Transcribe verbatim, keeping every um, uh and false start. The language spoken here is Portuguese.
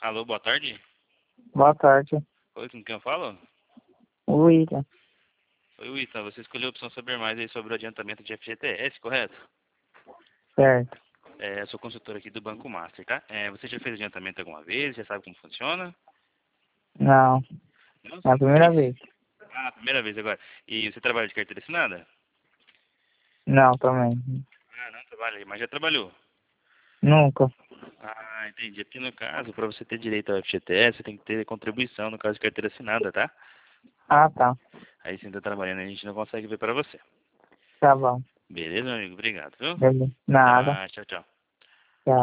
Alô, boa tarde. Boa tarde. Oi, com quem eu falo? William. Oi, Wita, você escolheu a opção saber mais aí sobre o adiantamento de F G T S, correto? Certo. É, eu sou consultor aqui do Banco Master, tá? É, você já fez adiantamento alguma vez? Já sabe como funciona? Não. Não, É a você nunca primeira fez? vez. Ah, primeira vez agora. E você trabalha de carteira assinada? Não, também. Ah, não trabalha aí, mas já trabalhou. Nunca. Ah, entendi. Aqui no caso, para você ter direito ao F G T S, você tem que ter contribuição no caso de carteira assinada, tá? Ah, tá. Aí você tá trabalhando, a gente não consegue ver para você. Tá bom. Beleza, meu amigo? Obrigado, viu? Beleza. Nada. Tá, tchau, tchau.